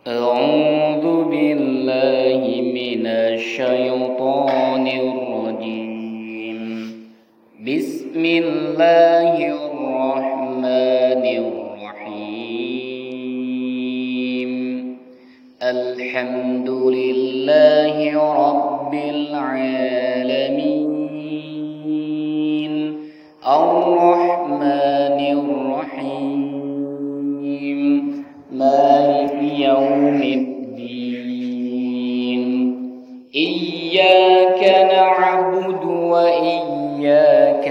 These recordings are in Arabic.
أعوذ بالله من الشيطان الرجيم. بسم الله الرحمن الرحيم. الحمد لله رب العالمين الرحمن الرحيم مالك يوم الدين. إياك نعبد وإياك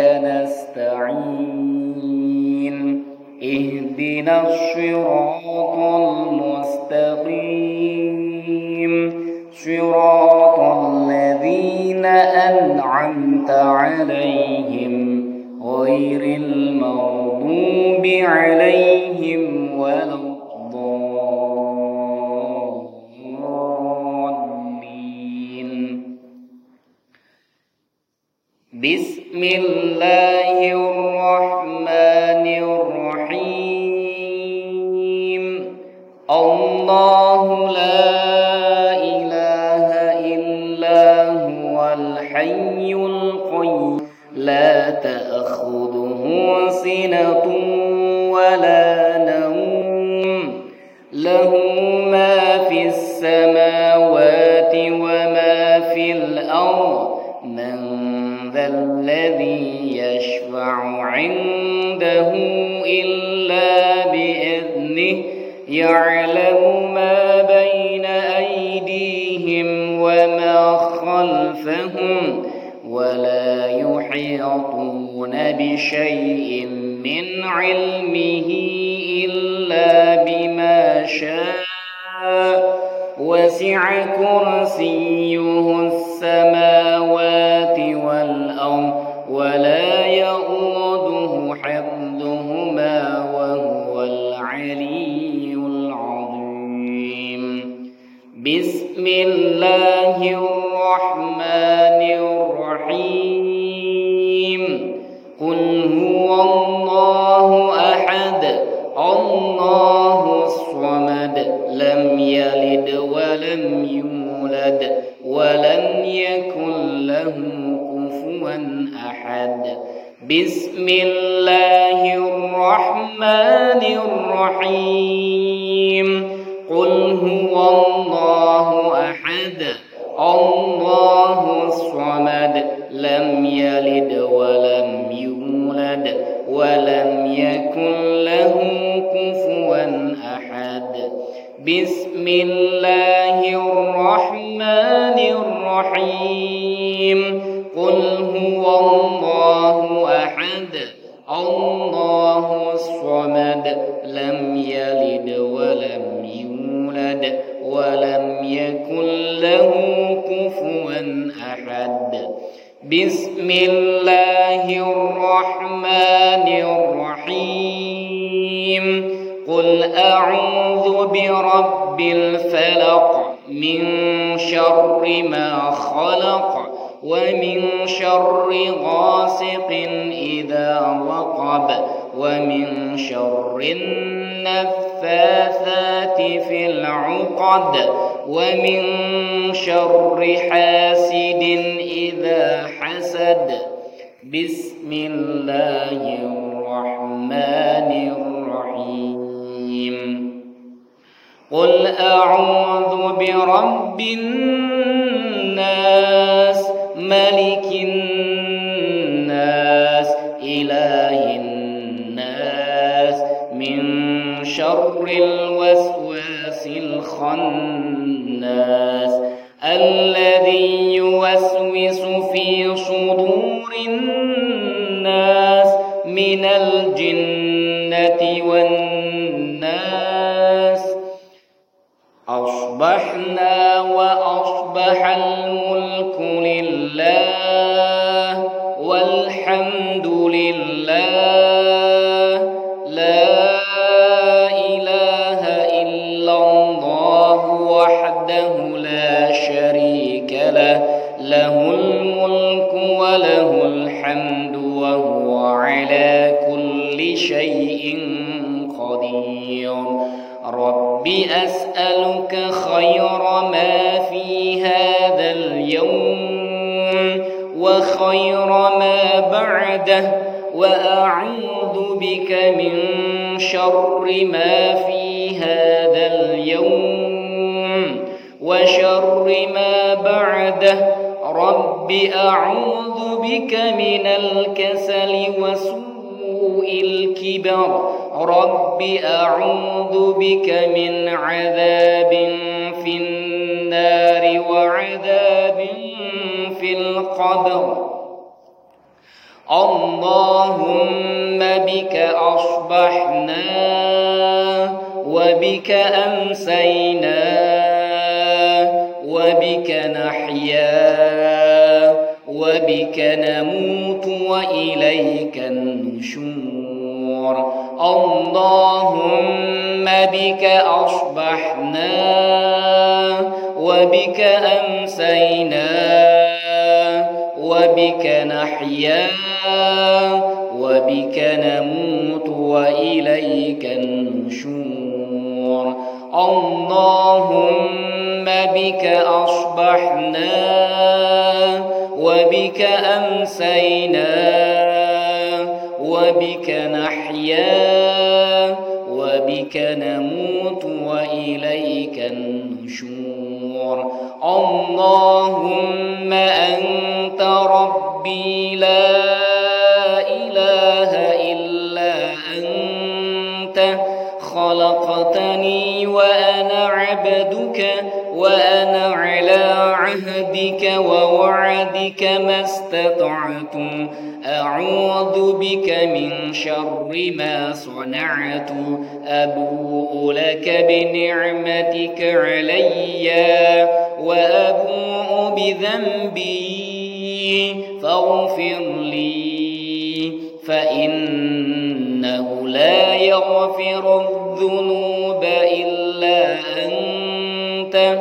نستعين. اهدنا الصراط المستقيم صراط الذين أنعمت عليهم غير المغضوب عليهم ولا الضالين. بسم الله الرحمن الرحيم. الله لا إله إلا هو الحي القيوم لا تأخذه سنة ولا نوم له ما في السماوات وما في الأرض. من ذا الذي يشفع عنده إلا بإذنه يعلم ما بين أيديهم وما خلفهم ولا يحيطون بشيء من علمه إلا بما شاء. وسع كرسيه السماوات والأرض ولا يؤوده حفظهما وهو العلي العظيم. بسم الله الرحمن الرحيم. قل هو الله أحد الله الصمد لم يلد ولم يولد ولم يكن له كفوا أحد. بسم الله الرحمن الرحيم. قل هو الله أحد الله الصمد لم يلد ولم يولد ولم يكن له كفوا أحد. بسم الله الرحمن الرحيم. قل هو الله أحد الله الصمد لم يلد ولم يولد ولم يكن له كفوا أحد. بسم الله الرحمن الرحيم. قل أعوذ برب الفلق من شر ما خلق ومن شر غاسق إذا وقب ومن شر النفاثات في العقد ومن شر حاسد إذا حسد. بسم الله الرحمن الرحيم. قل أعوذ برب الناس ملك الناس إله الناس من شر الوسواس الخناس الذي يوسوس في صدور الناس من الجنة والناس. أصبحنا وأصبح الملك لله والحمد لله لا إله إلا الله وحده لا شريك له له الملك وله الحمد وهو على كل شيء قدير. رب أسألك خير ما في هذا اليوم وخير ما بعده، وأعوذ بك من شر ما في هذا اليوم وشر ما بعده. رب أعوذ بك من الكسل وسوء الكبر. رب أعوذ بك من عذاب في النار وعذاب في القبر. اللهم بك أصبحنا وبك أمسينا وبك نحيا وبك نموت وإليك النشور. اللهم بك أصبحنا وبك أمسينا وبك نحيا وبك نموت وإليك النشور. اللهم بك أصبحنا وبك أمسينا وبك نحيا وبك نموت وإليك النشور. اللهم أنت ربي لا إله إلا أنت، خلقتني وأنا عبدك وأنا على عهدك ووعدك ما استطعت. أعوذ بك من شر ما صنعت. أبوء لك بنعمتك علي وأبوء بذنبي فاغفر لي، فإنه لا يغفر الذنوب إلا أنت.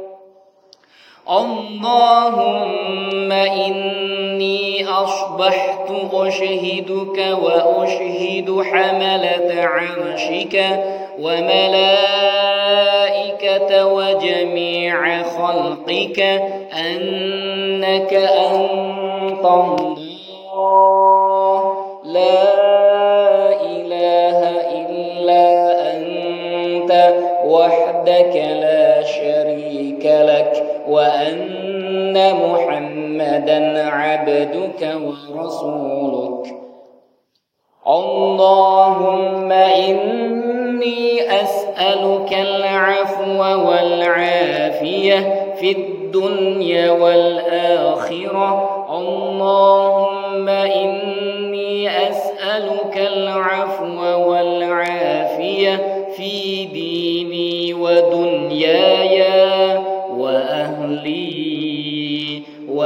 اللهم إني أصبحت أشهدك وأشهد حملة عرشك وملائكة وجميع خلقك أنك أنت الله لا إله إلا أنت وحدك لا شريك لك، وأن محمدًا عبدك ورسولك. اللهم إني أسألك العفو والعافية في الدنيا والآخرة. اللهم إني أسألك العفو والعافية في ديني ودنياي وأهلي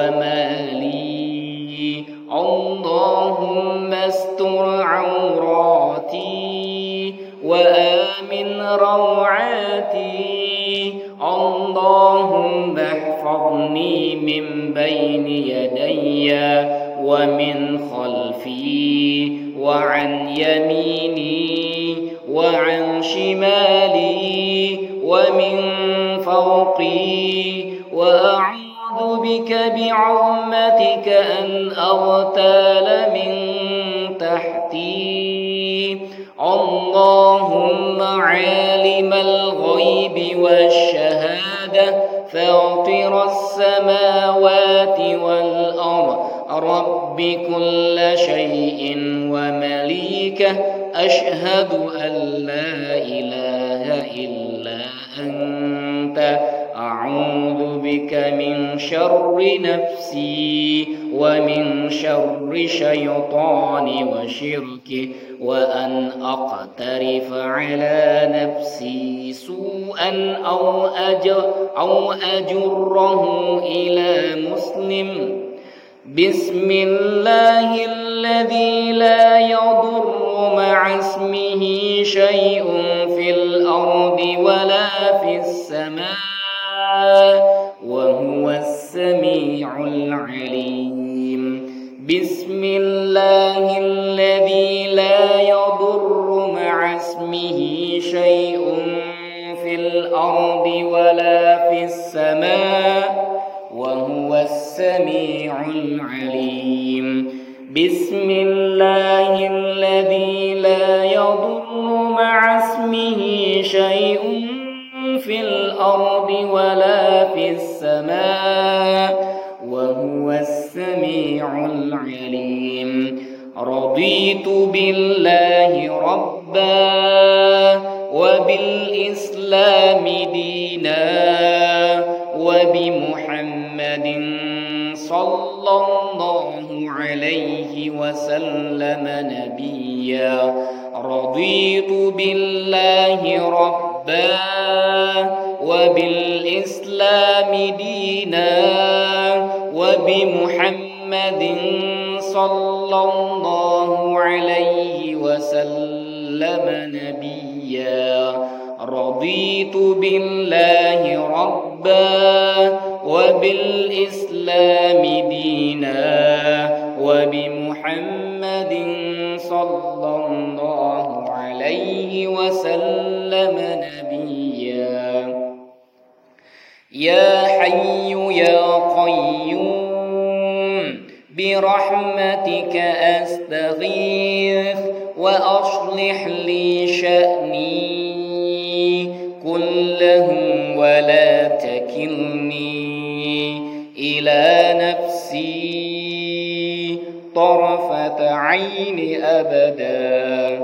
ومالي. اللهم استر عوراتي وآمن روعاتي. اللهم احفظني من بين يدي ومن خلفي وعن يميني وعن شمالي ومن فوقي، وأعوذ بك بعظمتك أن أغتال من تحتي. اللهم عالم الغيب والشهادة فاطر السماوات والأرض رب كل شيء ومليكه، أشهد أن لا إله إلا أنت. أعوذ بك من شر نفسي ومن شر شيطاني وشركه، وأن أقترف على نفسي سوءا أو أجره إلى مسلم. بسم الله الذي لا يضر مع اسمه شيء في الأرض ولا في السماء وهو السميع العليم. بسم الله الذي لا يضر مع اسمه شيء في ولا في السماء وهو السميع العليم بسم الله الذي لا يضر مع اسمه شيء في الأرض ولا في السماء وهو السميع العليم رضيت بالله ربا وبالإسلام دينا وبمحمد صلى الله عليه وسلم نبيا رضيت بالله ربا وبالإسلام دينا وبمحمد صلى الله عليه وسلم نبيا رضيت بالله ربا وبالإسلام دينا وبمحمد صلى الله عليه وسلم نبيا يا حي يا قيوم برحمتك أستغيث وأصلح لي شأني كله ولا تكلني إلى نفسي طرفة عين أبدا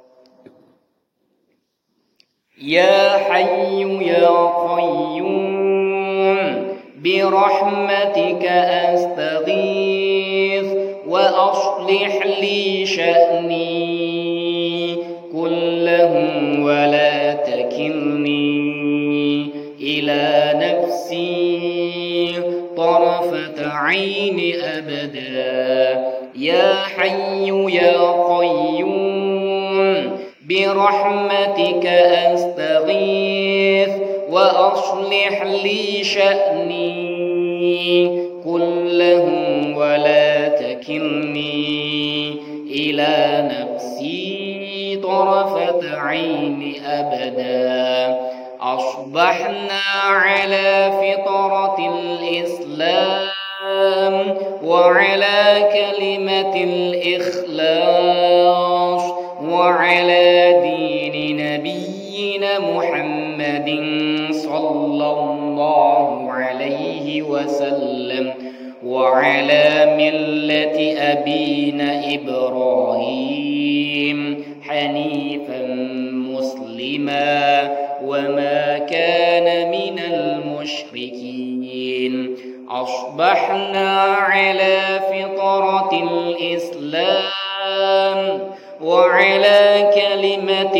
يا حي يا قيوم برحمتك أستغيث وأصلح لي شأني كله ولا تكلني إلى نفسي طرفة عين أبدا يا حي يا قيوم برحمتك أستغيث وأصلح لي شأني كله ولا تكلني إلى نفسي طرفة عين أبدا أصبحنا على فطرة الإسلام وعلى كلمة الإخلاص وعلى دين نبينا محمد صلى الله عليه وسلم وعلى ملة أبينا إبراهيم حنيفا مسلما وما كان من المشركين أصبحنا على فطرة الإسلام وعلى كلمة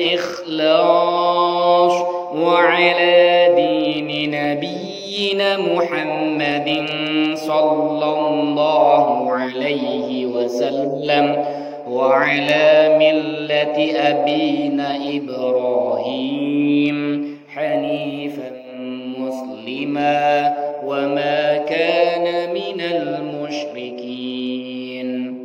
الإخلاص وعلى دين نبينا محمد صلى الله عليه وسلم وعلى ملة أبينا إبراهيم حنيفا مسلما وما كان من المشركين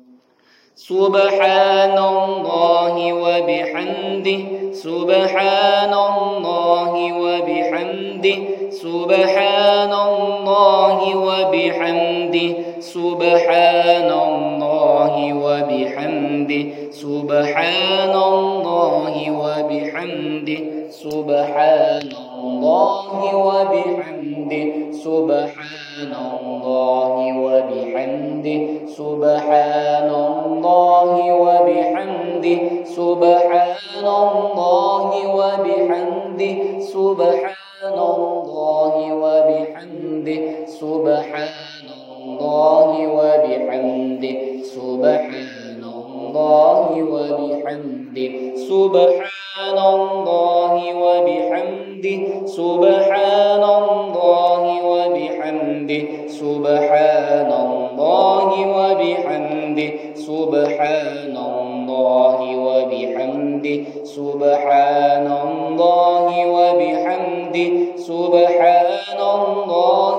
سبحان الله وبحمده سبحان الله وبحمده سبحان الله وبحمده سبحان الله وبحمده سبحان الله وبحمده سبحان الله وبحمده سبحان الله وبحمده سبحان الله وبحمده سبحان الله وبحمده سبحان الله وبحمده سبحان الله وبحمده سبحان الله وبحمده سبحان الله وبحمده سبحان الله وبحمده سبحان الله وبحمده سبحان الله وبحمده سبحان الله وبحمده سبحان الله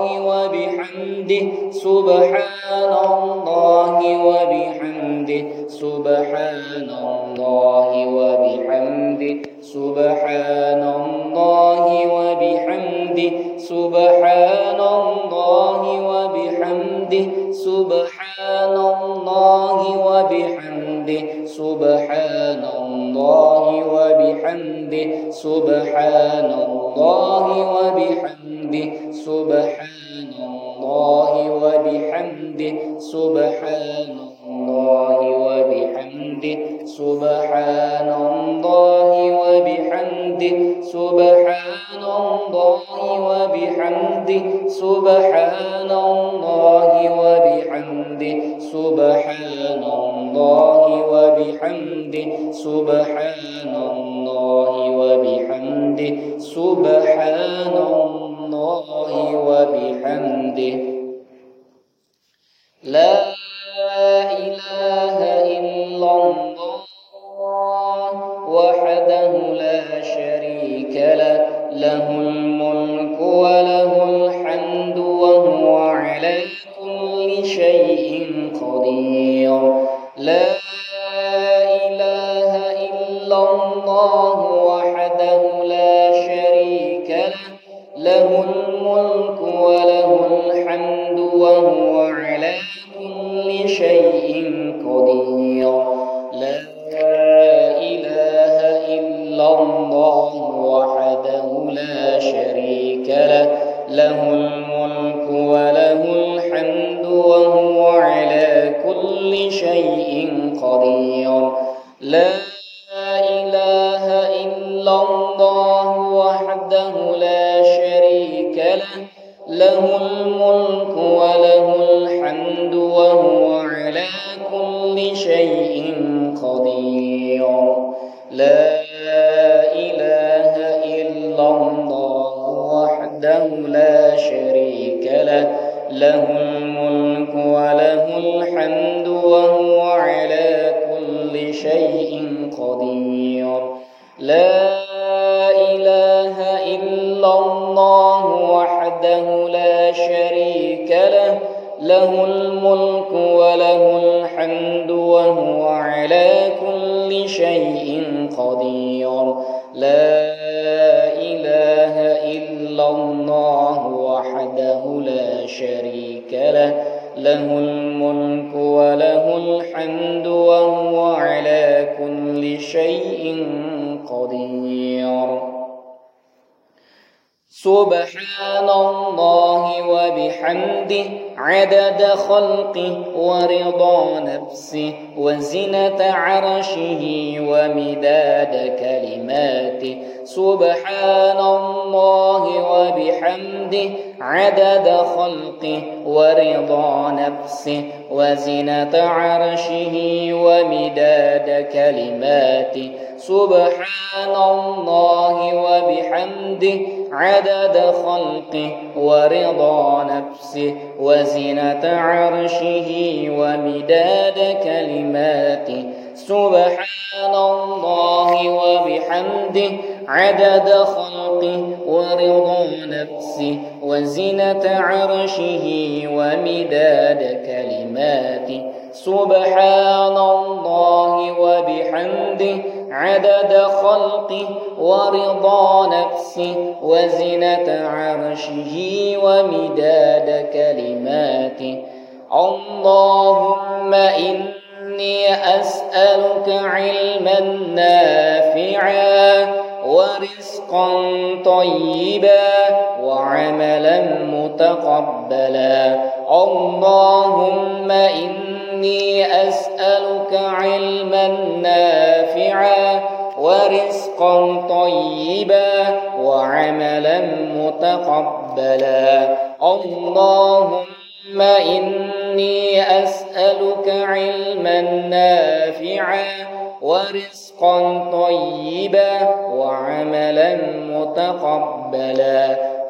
وبحمده سبحان الله وبحمده سبحان سبحان الله وبحمده سبحان الله وبحمده سبحان الله وبحمده سبحان الله وبحمده سبحان الله وبحمده سبحان الله وبحمده سبحان الله وبحمده سبحان الله وبحمده سبحان الله وبحمده سبحان الله وبحمده سبحان الله وبحمده سبحان الله وبحمده سبحان الله وبحمده سبحان الله وبحمده لا إله إلا الله وحده لا شريك له له الملك وله الحمد وهو على كل شيء قدير لا إله إلا الله وحده لا شريك له له الملك وله الحمد وهو على كل شيء قدير لا إله إلا الله وحده لا شريك له له الملك وله الحمد وهو على كل شيء قدير لا إله إلا الله وحده لا شريك له له الملك وله الحمد وهو على كل شيء قدير لا إله إلا الله وحده لا شريك له له الملك وله الحمد وهو على كل شيء قدير لا إله إلا الله وحده لا شريك له له الملك وله الحمد وهو على كل شيء قدير لا إله إلا الله وحده لا شريك له له الملك وله الحمد وهو على كل شيء قدير سبحان الله وبحمده عدد خلقه ورضا نفسه وزنة عرشه ومداد كلماته سبحان الله وبحمده عدد خلقه ورضا نفسه وزنة عرشه ومداد كلماته سبحان الله وبحمده عدد خلقه ورضا نفسه وزنة عرشه ومداد كلماته سبحان الله وبحمده عدد خلقه ورضا نفسه وزنة عرشه ومداد كلماته سبحان الله وبحمده عدد خلقه ورضا نفسه وزنة عرشه ومداد كلماته اللهم إني أسألك علما نافعا ورزقا طيبا وعملا متقبلا اللهم إني أسألك علما نافعا ورزقا طيبا وعملا متقبلا اللهم إني أسألك علما نافعا ورزقا طيبا وعملا متقبلا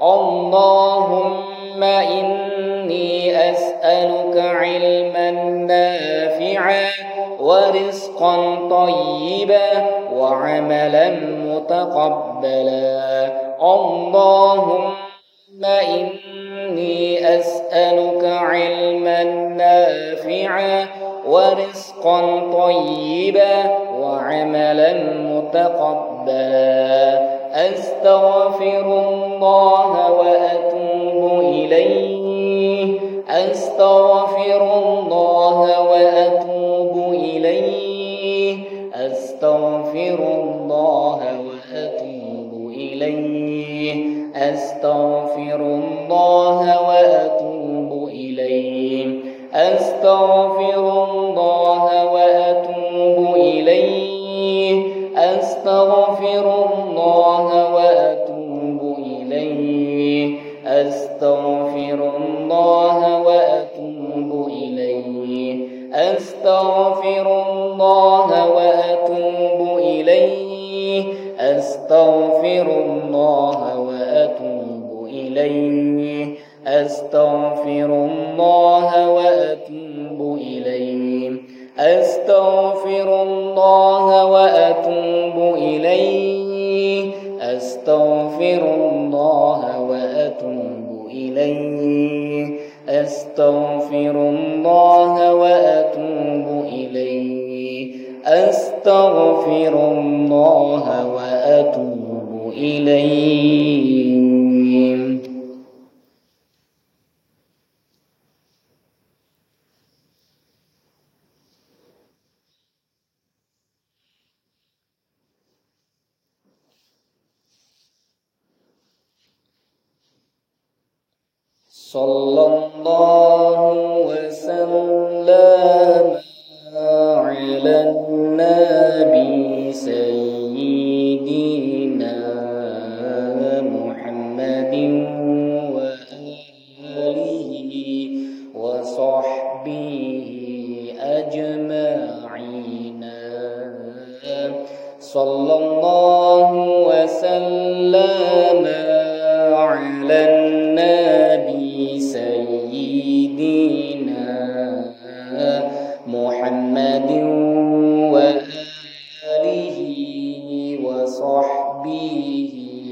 اللهم إني أسألك علما نافعا ورزقا طيبا وعملا متقبلا اللهم إني إني أسألك علما نافعا ورزقا طيبا وعملا متقبلا أستغفر الله وأتوب إليه أستغفر الله وأتوب إليه أستغفر الله وأتوب إليه أستغفر الله وأتوب إليه أستغفر الله وأتوب إليه أستغفر الله وأتوب إليه أستغفر الله وأتوب إليه أستغفر الله وأتوب إليه أستغفر الله وأتوب إليه أستغفر الله وأتوب إليه أستغفر الله وأتوب إليه أستغفر الله وأتوب إليه أستغفر الله وأتوب إليه أستغفر الله وأتوب إليه. صلى الله وسلم على النبي سيدنا محمد وآله وصحبه أجمعين. صلى الله وسلم على النبي سيدنا محمد وآله وصحبه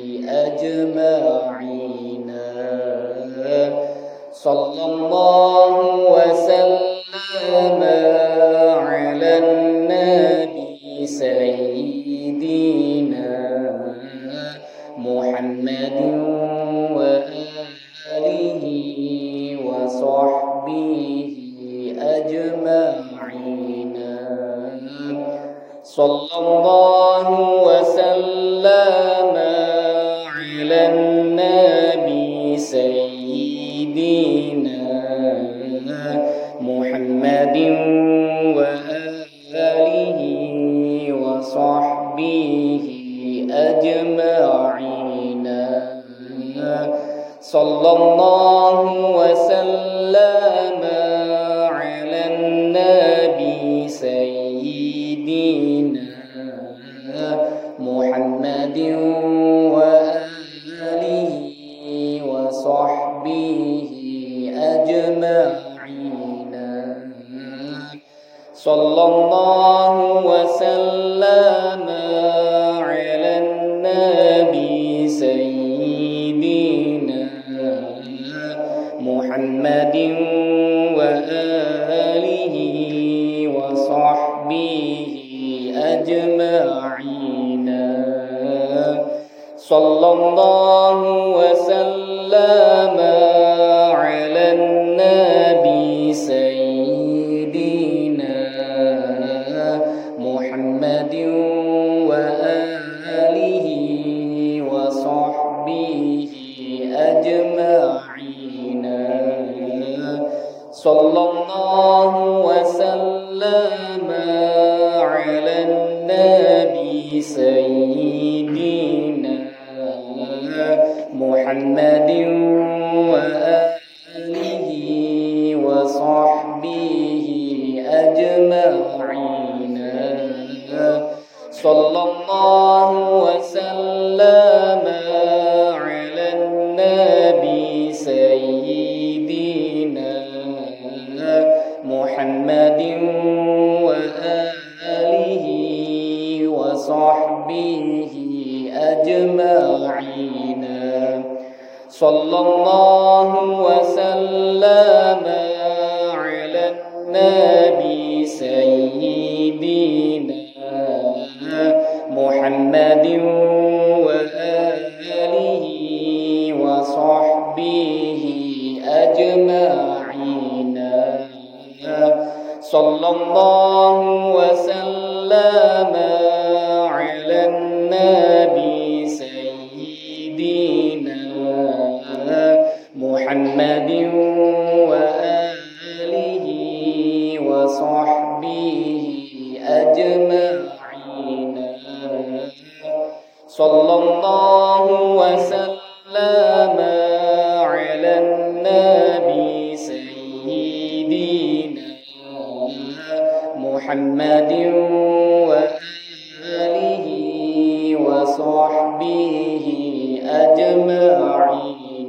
أجمعين. صلى الله وسلم على النبي سيدنا محمد وآله وصحبه أجمعين. صلى الله وسلم على النبي سيدنا محمد وآله وصحبه أجمعين. صلى الله وسلم على النبي سيدنا محمد وآله وصحبه أجمعين. صلى الله وسلم على النبي سيدنا محمد وآله وصحبه أجمعين. صلى الله وسلم على النبي سيدنا محمد وآله وصحبه أجمعين. صلى الله وسلم على النبي سيدنا محمد وآله وصحبه أجمعين. صلى الله وسلم على النبي سيدنا محمد وآله وصحبه أجمعين. صلى الله وسلم على النبي سيدنا محمد وآله وصحبه أجمعين. صلى الله وسلم على النبي سيدنا محمد وآله وصحبه أجمعين. صلى الله وسلم على النبي سيدنا محمد وآله وصحبه أجمعين.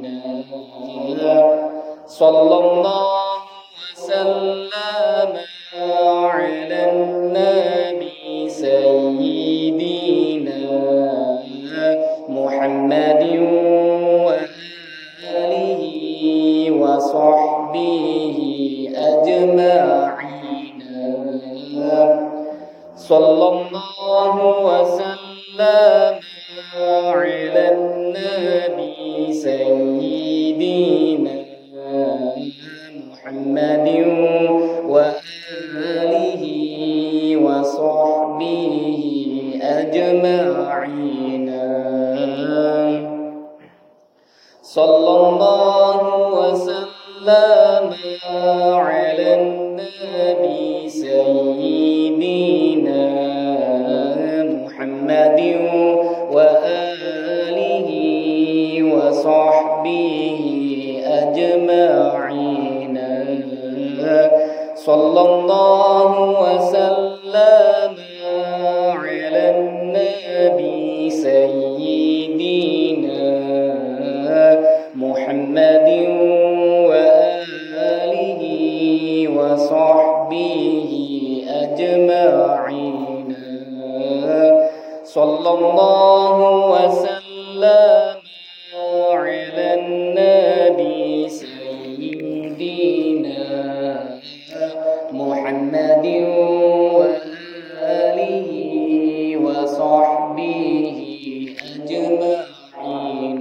صلى الله وسلم على النبي سيدنا محمد وآله وصحبه أجمعين. صلى الله وسلم على النبي سيدنا محمد وآله وصحبه أجمعين. صلى الله وسلم على النبي سيدنا محمد وآله وصحبه أجمعين. صلى الله وسلم على النبي سيدنا محمد وآله وصحبه أجمعين. صلى الله وسلم على النبي سيدنا محمد وآله وصحبه أجمعين.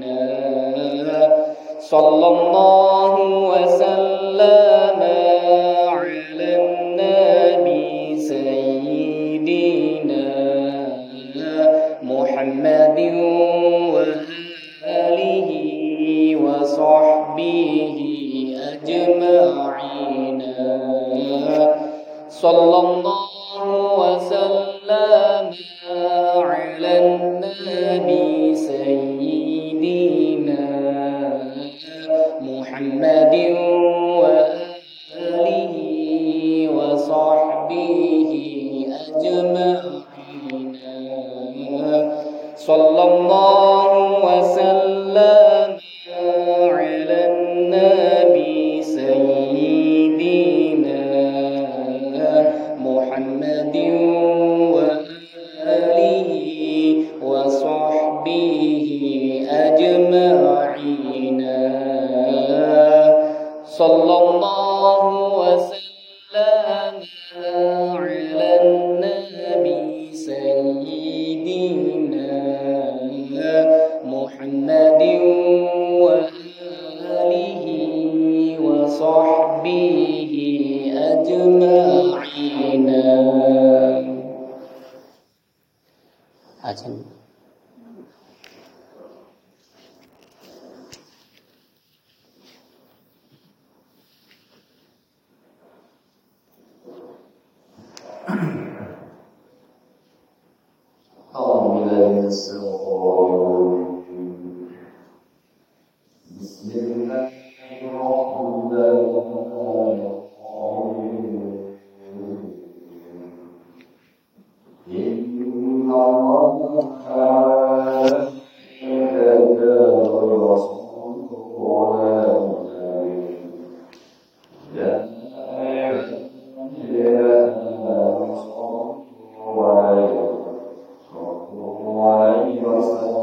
صلى الله وسلم على النبي سيدنا محمد وآله وصحبه أجمعين. صلى الله وسلم على النبي سيدنا محمد وآله وصحبه أجمعين. صلى الله وسلم على النبي سيدنا محمد وآله وصحبه أجمعين. صلى الله وسلم على النبي سيدنا محمد وآله وصحبه أجمعين. بسم الله الرحمن الرحيم. إن الله تعالى عليه وسلم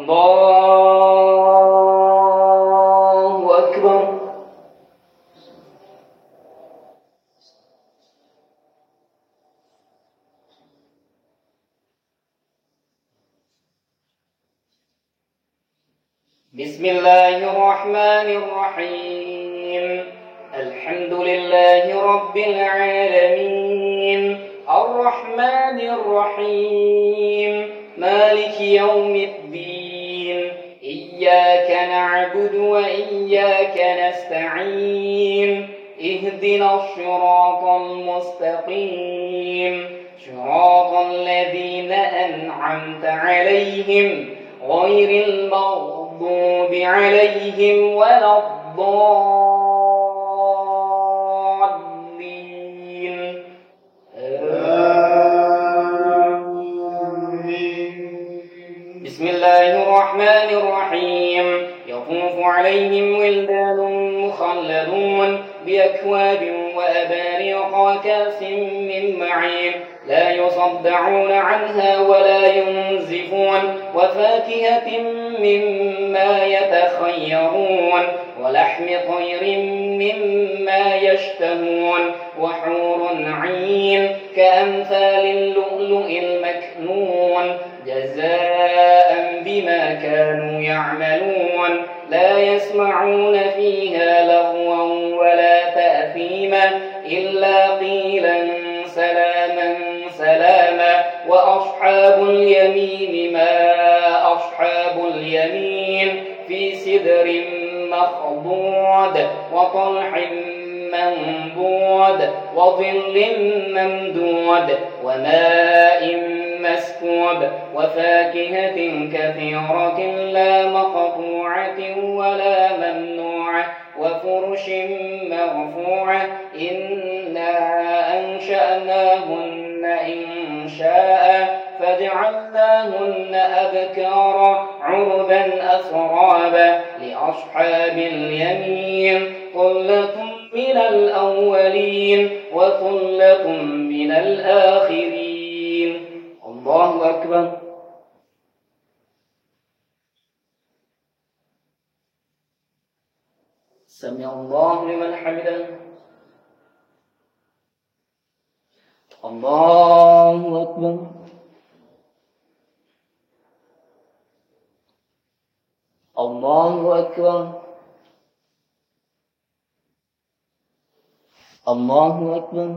الله أكبر. بسم الله الرحمن الرحيم. الحمد لله رب العالمين الرحمن الرحيم مالك يوم الدين إياك نعبد وإياك نستعين اهدنا الصراط المستقيم صراط الذين أنعمت عليهم غير المغضوب عليهم ولا الضالين. بسم الله الرحمن الرحيم. يطوف عليهم ولدان مخلدون بأكواب وأباريق وكأس من معين لا يصدعون عنها ولا ينزفون وفاكهة مما يتخيرون ولحم طير مما يشتهون وحور عين كأمثال اللؤلؤ المكنون جزاء بما كانوا يعملون لا يسمعون فيها لغوا ولا تأثيما إلا قيلا سلاما سلاما. وأصحاب اليمين ما أصحاب اليمين في سدر مخضود وطلح منضود وظل ممدود وماء مسكوب وفاكهة كثيرة لا مقطوعة ولا ممنوعة وفرش مرفوعة إنا أنشأناهن إنشاء فجعلناهن أبكارا عربا أترابا لأصحاب اليمين ثلة من الأولين وثلة من الآخرين. الله أكبر. سمع الله لمن حمده. الله أكبر. الله أكبر. الله أكبر.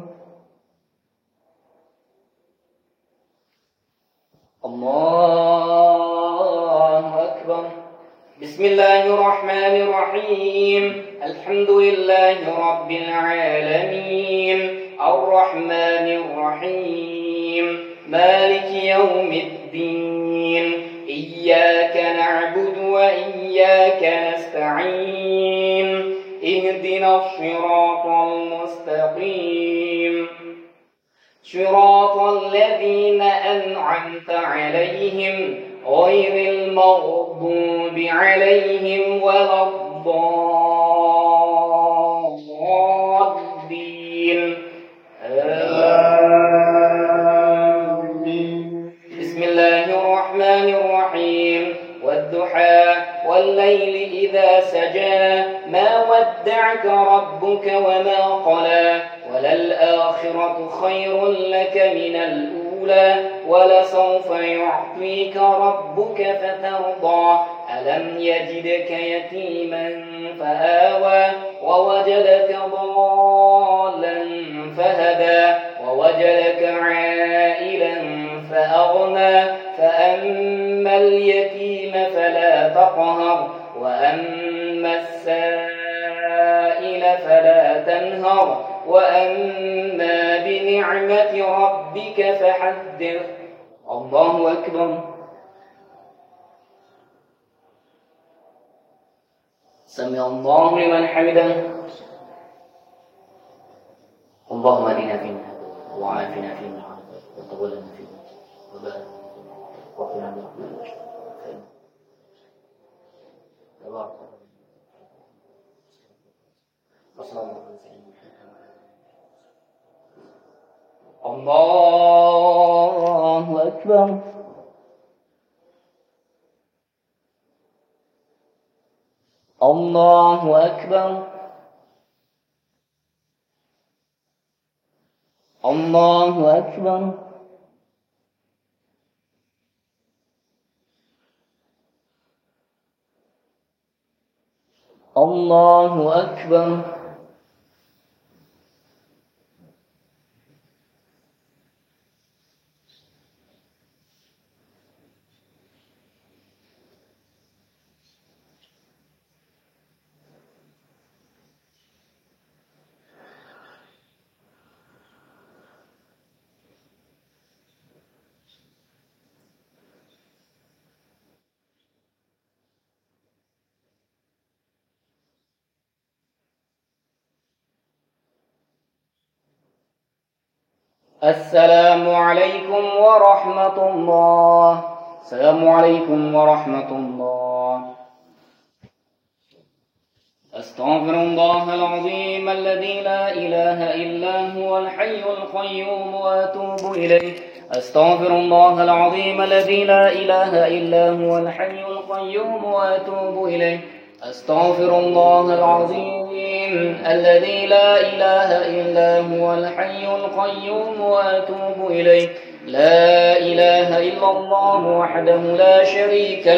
الله أكبر. بسم الله الرحمن الرحيم. الحمد لله رب العالمين الرحمن الرحيم مالك يوم الدين إياك نعبد وإياك نستعين اهدنا الصراط المستقيم صراط الذين أنعمت عليهم غير المغضوب عليهم ولا الضالين. آمين. بسم الله الرحمن الرحيم. والضحى والليل إذا سجى ما ودعك ربك وما قلى وللآخرة خير لك من الأولى ولسوف يعطيك ربك فترضى ألم يجدك يتيما فآوى ووجدك ضالا فهدى ووجدك عائلا فأغنى فأما اليتيم فلا تقهر وأما السائل فلا تنهر وأما بنعمة ربك فحدث. الله أكبر. سمع الله لمن حمده. اللهم اهدنا فيمن هديت وعافنا فيمن عافيت وتولنا فيمن وبارك وقنا برحمتك تبارك وصلى الله عليه وسلم. الله أكبر. الله أكبر. الله أكبر. الله أكبر. السلام عليكم ورحمة الله. السلام عليكم ورحمة الله. أستغفر الله العظيم الذي لا إله إلا هو الحي القيوم وأتوب إليه. أستغفر الله العظيم الذي لا إله إلا هو الحي القيوم وأتوب إليه. أستغفر الله العظيم الذي لا إله إلا هو الحي القيوم وأتوب إليه. لا إله إلا الله وحده لا شريك له.